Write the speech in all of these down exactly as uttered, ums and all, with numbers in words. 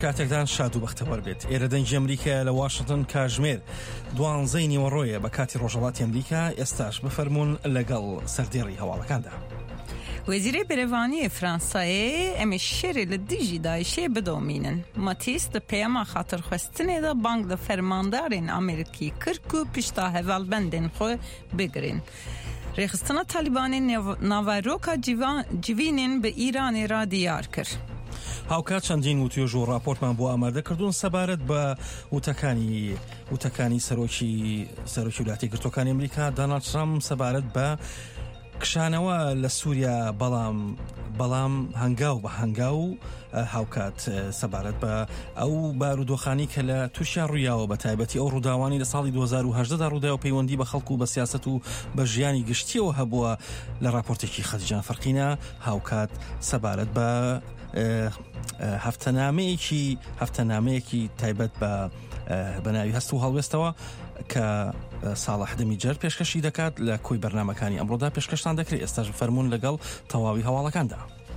کاتێکدان شاد و بەختەوەر بێت. ئێرە دەنگی ئەمریکا لە واشنگتن کاتژمێر دوانزەی نیوەڕۆیە بە کاتی ڕۆژهەڵاتی ئەمریکا. ئێستاش بفەرمونون لەگەڵ سەردێڕی هەواڵەکاندا. وەزیرە بەرەوانی فرانسایە ئەمێ شێرێ لە دژی داعشێ بدۆمینن. ماتیس لە پەیاما خاترخواستنێدا بانگ لە فەرماندارên ئەمریکی کرد و پشتا هەڤالبەندên خۆ بگرن. ڕێخستنە تالیبانên ناڤایرۆکا جیڤینên بە ئیرانê را دیار کرد. هاوکات چەندین وتوێژ و راپۆرتمان بۆ ئامادە کردوون سەبارەت بە وتەکانی وتەکانی سەرۆکی سەرۆکی ویلایەتە یەکگرتووەکانی ئەمریکا دۆناڵد ترامپ سەبارەت بە کشانەوە لە سووریا بەڵام بەڵام هەنگاو بە هەنگاو هاوکات سەبارەت بە ئەو بارودۆخانی کە لە تووشیا ڕوویاوە بە تایبەتی ئەو ڕووداوانی لە ساڵی دوو هەزار و هەژدە ڕووداوە پەیوەندی بە خەڵکو و بە سیاسەت و بە ژیانی گشتیەوە هەبووە. لە راپۆرتێکی خەدیجە فەرقینە هاوکات سەبارەت بە هەفتەنامەیەکی هەفتەنامەیەکی تایبەت بە بەناوی هەست و هەڵوێستەوە کە ساڵح دەمیجەر پێشکەشی دەکات لە کۆی بەرنامەکانی ئەمڕۆدا پێشکەشتان دەکرێت. ئێستاش فەرمونون لەگەڵ تەواوی هەواڵەکاندا.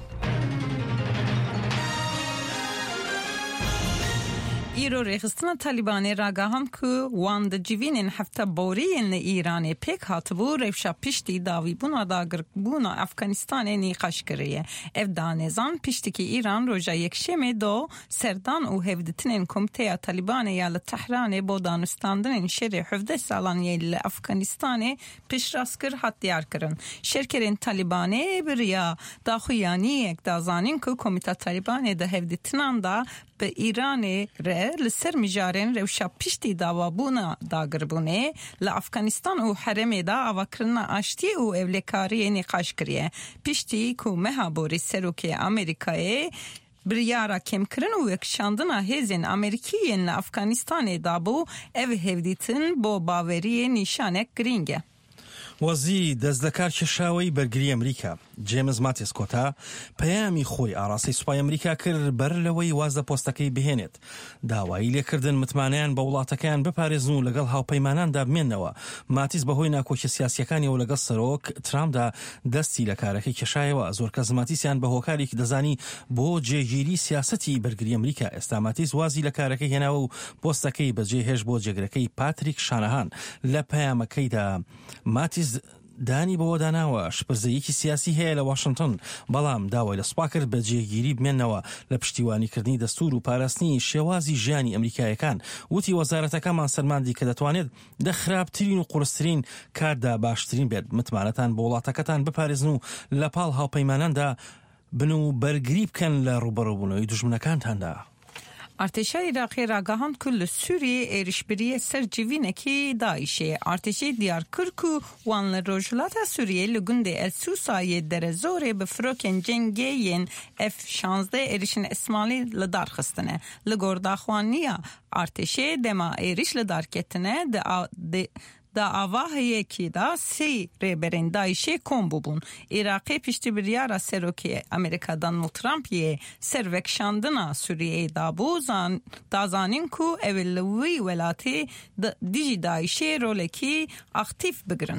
ئیرۆ ڕێخستنە تالیبانê راگەهاند ku wan di civînên hefte boriyên li Îranê pêk hatibû rewşa piştî dawîbûna dagirkbûna Efganistanê nîqaş kiriye. Ev danêzan piştîkî Îran roja yekşemê do serdan û hevditinên Komîteya Talibanê ya li Tehranê bo danûstandinên şerê hevdeh salan yê li Efganistanê piştrast kir hat diyar kirin. Şerkerên Talibanê biriya daxuyaniyek da zanîn ku Komîteya Talibanê di hevditinan da به ایران ره لسر میجارن روشا پشتی داوابونا داگربونه لافغانستان و حرم دا آوکرنا آشتی و اولکاری نقاش کریه. پشتی کو مهابوری سروکی امریکای بریارا کم کرن و یکشاندنا هزین امریکیین لافغانستان دابو او هفدیتن بو باوری نشانک گرینگه. وەزیری دەستدەکار کێشاوەی بەرگری ئەمریکا جێمز ماتیس کۆتا پەیامی خۆی ئاڕاستی سوپای ئەمریکا کرد بەر لەوەی وازدە پۆستەکەی بهێنێت. داوایی لێکردن متمانیان بە وڵاتەکەیان بپارێزن و لەگەڵ هاوپەیماناندا بمێنەوە. ماتیس بەهۆی ناکۆکی سیاسیەکانی و لەگەڵ سەرۆک ترامپدا دەستی لە کارەکەی کێشایەوە. زۆر کەس ماتیسیان بە هۆکارێکی دەزانی بۆ جێگیری سیاسەتی بەرگری ئەمریکا. ئێستا ماتیس وازی لە کارەکەی هێناوە و پۆستەکەی بەجێهێش بۆ جێگرەکەی پاتریک شانەهان. لە پەیامەکەیدا ماتیس دانی بەوە داناوە شپرزەیەکی سیاسی هەیە لە واشنگتن، بەڵام داوای لە سوپا کرد بە جێگیری بمێنەوە لە پشتیوانیکردنی دەستور و پاراستنی شێوازی ژیانی ئەمریکایەکان. وتی وەزارەتەکەمان سەرماندی کە دەتوانێت دە خراپترین و قورسترین کاردا باشترین بێت. متمانەتان بە وڵاتەکەتان بپارێزن و لە پاڵ هاوپەیماناندا بن و بەرگری بکەن لە ڕوبەڕووبوونەوەی دوژمنەکانتاندا. ارتشا عراقی راگهاند که لسوریه ایرشبری سر جیوینکی داعشه. ارتشی دیار کرد که وان لروجلات سوریه لگنده السوسای در زوره به فروکن جنگین اف شانزده ایرشن اسمالی لدار خستنه. لگرداخوانیا ارتشی دما ایرش لدار کتنه ده دا آواهی که دا سی ریبرین دایشه کن ببون. عراقی پشتی بریارا سروکی امریکا دانالد ترامپیه سروکشاندنا سوریه دا بوزان دازانین کو اولوی ولاتی دیجی دایشه رولکی اختیف بگرن.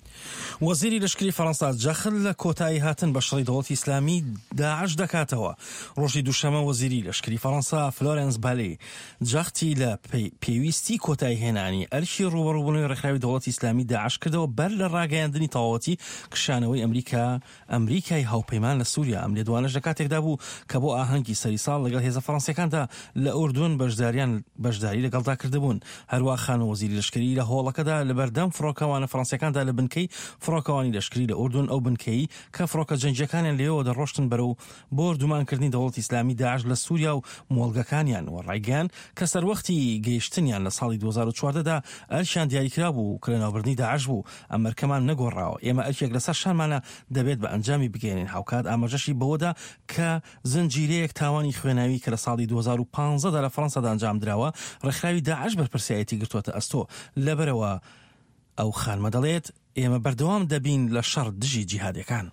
وەزیری لەشکری فەڕەنسا جەخل لە کۆتایی هاتن بە شەڕی دەوڵەتی ئیسلامی داعش دەکاتەوە. ڕۆژی دووشەمە وەزیری لەشکری فەڕەنسا فلۆرنس بالێ جەختی لە پێویستی کۆتایی هێنانی ئەرکی ڕوبەڕووبوونەوەی ڕێکخراوی دەوڵەتی ئیسلامی داعش کردەوە بەر لە ڕاگەیاندنی تەواوەتی کشانەوەی ئەمریکا ئەمریکای هاوپەیمان لە سووریا. ئەم لێدوانەش لە کاتێکدا بوو کە بۆ ئاهەنگی سەری ساڵ لەگەڵ هێزە فەڕەنسیەکاندا لە ئوردون بەشداریان بەشداری لەگەڵدا کردبوون. هەروە خانە وەزیری لەشکری لە هۆڵەکەدا لە بەردەم فڕۆکەوانە فەڕەنسیەکاندا لە بنکەی فڕۆکەوانی لەشکری لە ئوردون ئەو بنکەی کە فڕۆکە جەنگیەکانیان لێەوە دەڕۆشتن بەرەو بۆ دومانکردنی دەوڵەتی ئیسلامی داعش لە سووریا و مۆڵگەکانیان و ڕایگەیان کە سەروەختی گەیشتنیان لە ساڵی دوو هەزار و چواردەدا ئەرکیان دیاریکرا بوو کە لە ناوبردنی داعش بوو. ئەم مەرکەمان نەگۆڕاوە. ئێمە ئەرکێک لەسەر شانمانە دەبێت بە ئەنجامی بگەێنین. هاوکات ئاماژەشی بەوەدا کە زنجیرەیەک تاوانی خوێناوی کە لە ساڵی دوو هەزار و پانزدە لە فەڕەنسادا ئەنجام درراوە ڕێکخراوی داعش بەرپرسایەتی گرتووەتە ئەستۆ. لەبەرەوە ئەو خانمە دەڵێت ئێمە بەردەوام دەبین لە شەڕ دژی جیهادەکان.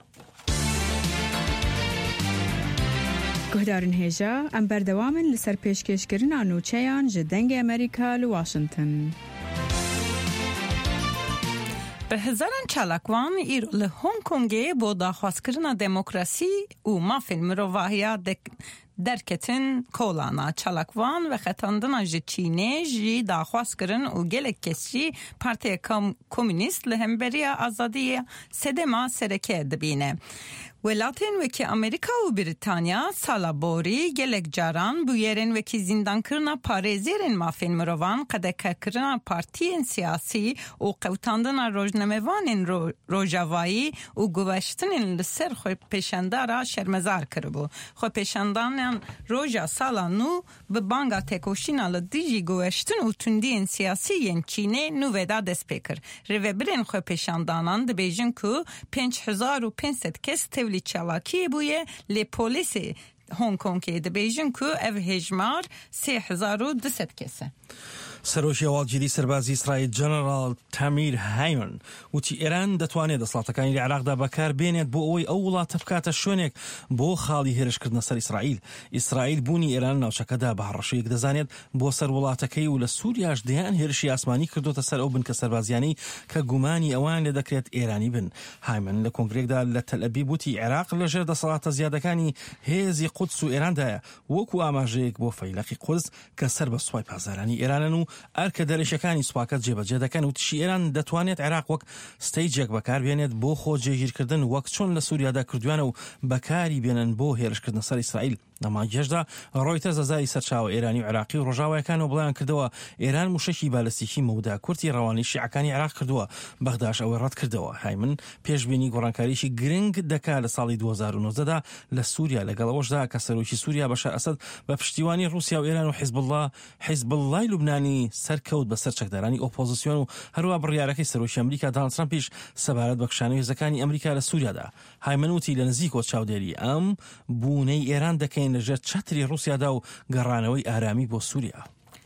گهدارن هێژە ئەم بەردەوامن لەسەر پێشکەشکردنا نوچەیان ji dengê ئەمریکا li Washington. به هزاران چالکوان ایر ل هنگ کنگ با داخواستکردن دموکراسی و مافین مروواهیا درکتن کولانا چالکوان و خطاندن جی چینه جی داخواست کردن و گلک کسی پارتی کمونیست لهمبریا آزادی سدما سرکه دبینه. ولاتین وکی امریکا و بریتانیا سالا بوری گلک جاران بویرن وکی زندان کرنا پارێزیرên mafên mirovan qedekirina partiyên siyasî û qewtandina rojnamevanên rojavayî û guveştinên li ser xwepêşandara şermezar kiribû. Xwepêşandanan roja sala nû bi banga têkoşîna li dijî guveştin û tundiyên siyasî yên Çînê nû veda dest pê kir. Rêveberên xwepêşandanan dibêjin ku pênc hezar û pênc sed kes tevlî çalakî bûye lê polîsê Hong Kongê dibêjin ku ev hejmar sê hezar û du sed kes e. سەرۆکی هەواڵگیری سەربازی ئیسرائیل جەنەڕاڵ تامیر هایمن وتی ئێران دەتوانێت دەسەڵاتەکانی لە عێراقدا بەکار بێنێت بۆ ئەوەی ئەو وڵاتە بکاتە شوێنێک بۆ خاڵی هێرشکردنە سەر ئیسرائیل. ئیسرائیل بوونی ئێران ناوچەکەدا بە هەڕەشەیەک دەزانێت بۆ سەر وڵاتەکەی و لە سووریاش دەیان هێرشی ئاسمانی کردوتە سەر ئەو بنکە سەربازیانەی کە گومانی ئەوان لێ دەکرێت ئێرانی بن. هایمن لە کۆنگرێکدا لە تەلئەبیب وتی عێراق لەژێر دەسەڵاتە زیادەکانی هێزی قودس و ئێراندایە وەکو ئاماژەیەک بۆ فەیلەقی قودس کە سەر بە سوپای پازارانی ئێرانن و ئەرکە دەرێشەکانی سوپاکەت جێبەجێ دەکەن و تشی ئێران دەتوانێت عێراق وەک ستەیجێک بەکاربێنێت بۆ خۆ جێگیرکردن وەک چۆن لە سووریادا کردوانە و بەکاری بێنن بۆ هێرشکردن سەر ئیسرائیل. لەمانگەشتدا ڕۆیتەرز ئەزای سەرچاوە ئێرانی و عێراقی و ڕۆژاوایەکانەوە بڵیان کردەوە ئێران موشەکی بالەستیکی مەودا کورتی ڕەوانی شیعەکانی عێراق کردووە. بەغداش ئەوەی ڕەت کردەوە. هایمن پێشبینی گۆڕانکاریشی گرنگ دەکات لە ساڵی دوو هەزار و نۆزدەدا لە سووریا لەگەڵەوەشدا کە سەرۆکی سووریا بەشار ئەسەد بە پشتیوانی رووسیا و ئێران و حیزبڵڵا حیزبڵڵای لوبنانی سەرکەوت بەسەر چەکدارانی ئۆپۆزیسیۆن و هەروە بڕیارەکەی سەرۆکی ئەمریکا دۆناڵد ترامپیش سەبارەت بە کشانەوەی هێزەکانی ئەمریکا لە سووریادا. هایمن وتی لە نزیکۆ چاودێری ئەم بوونەی ئێران دەکەین لەژێر چەتری رووسیادا و گەڕانەوەی ئارامی بۆ سووریا.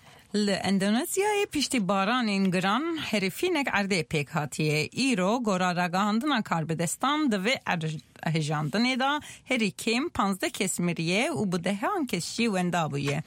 لإندونيسيا پشتی بارانên giran herîfinek erdê pêk hatiye. Îro gora ragihandina Karbidistan divê hejandinê da herî kêm panzdeh kes miriye û bi dehan kes jî wenda bûye.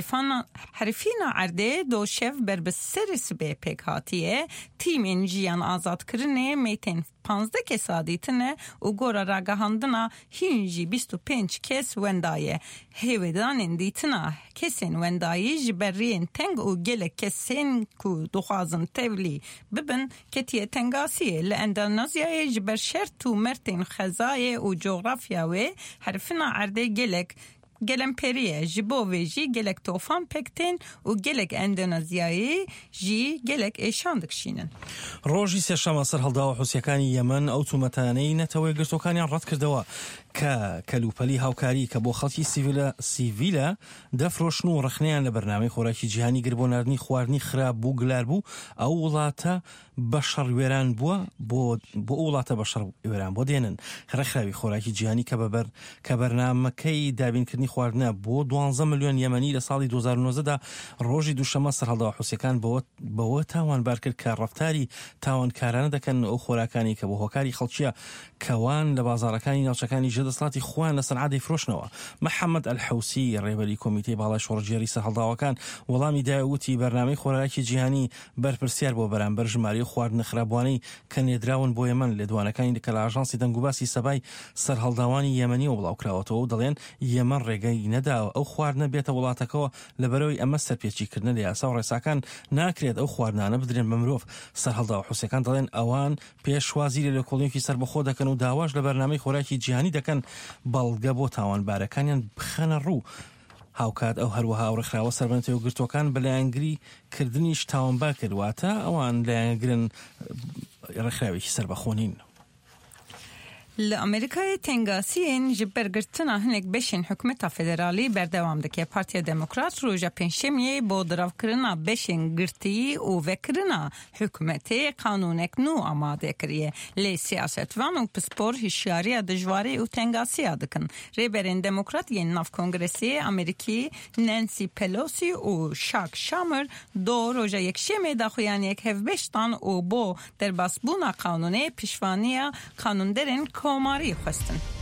Herîfîna erdê doşev ber bi serê sibê pêk hatiye. Tîmên jiyan azadkirinê mêtên panzdeh kes dîtine û gora ragihandina hîn jî bîst û pênc kes wenda ye. Hêvêdanên dîtina kesên wendayî ji beriyên teng û gelek kesên ku dixwazin tevlî bibin ketiye tengasiyê. Li Endonezyayê ji ber şert û mertên xezayê û coğrafya wê herîfina erdê gelek gelemperiye ji bo vê jî gelek tofan pektin û gelek Endonezyayê jî gelek êşan dikişînin. ڕۆژی سێشەمە سەر هەڵداوە حوسیەکانی یەمەن ئەو تومەتانەی نەتەوەی گرتوەکانیان ڕەت کردەوە کە کەلوپەلی هاوکاری کە بۆ خەڵکی سیڤیلە سیڤیلە دەفرۆشن و ڕخنیان لە بەرنامەی خۆراکی جیهانی گر بۆ ناردنی خواردنی خراپ بوو گلار بوو ئەو وڵاتە بەشەڕ وێران بووە بۆ بۆ ئەو وڵاتە بەشەڕ وێران بۆ دێنن. ڕێکخراوی خۆراکی جیهانی کە بەبەر کە بەرنامەکەی دابینکردنی خواردنە بۆ دوانزە ملیۆن یەمەنی لە ساڵی دوو هەزار و نۆزدەدا ڕۆژی دووشەمە سەر هەڵداوە حوسیەکان بەوە تاوانبار کرد کە ڕەفتاری تاوانکارانە دەکەن ئەو خۆراکانی کە بۆ هۆکاری خەڵکیە کەوان لە بازاڕەکانی ناوچەکانی ژێدەسەڵاتی خوان لە سەنعا دەیفرۆشنەوە. محەممەد ئەلحەوسی ڕێبەری کۆمیتەی باڵای شۆڕژێری سەر هەڵداوەکان وەڵامی دایوتی بەرنامەی خۆراکی جیهانی بەرپرسیار بۆ بەرامبەر ژماری خواردنە خراپوانەی کە نێدراون بۆ یەمەن لە دوانەکانی کە لە ئاژانسی دەنگوباسی سەبای سەر هەڵداوانی یەمەنیەوە بڵاوکراوەتەوە و دەڵێن یەمەن ڕێگەی نەداوە ئەو خواردنە بێتە وڵاتەکەەوە لەبەرەوەی ئەمە سەرپێچیکردنە لە یاسا و ڕێساکان ناکرێت ئەو خواردنانە بدرێن بە مرۆڤ. سەر هەڵداوە حوسیەکان دەڵێن ئەوان پێشوازی لە کۆڵیۆکی سەربەخۆ دەکەن و داواش لە بەرنامەی خۆراکی جیهانی دەکەن بەڵگە بۆ تاوانبارەکانیان بخەنە ڕوو. هاوکات ئەو هەروەها ئەو ڕێکخراوە سەربەنەوە گرتوەکان بەلایەنگری کردنیش تاوانبار کردواتە ئەوان لایەنگرن ڕێکخراوێکی سەربەخۆنین. لأمریکای تنگاسیین جبرگرتنا هنگ بشین حکومت فدرالی بردوام دکه پارتی دموکرات روژا پنجشنبه با دراو کرنا بشین گرتی و وکرنا حکومت قانونک نو آماده کریه لی سیاستوان و پسپور هشیاری دجواری و تنگاسی دکن. ریبرین دموکرات ین ناف کنگرسی امریکی نانسی پلوسی و شاک شامر دو روژا یکشنبه داخویان یک هفبشتان و بو در باسبونا قانونه پیشوانی قانوندرین کماری خواستن.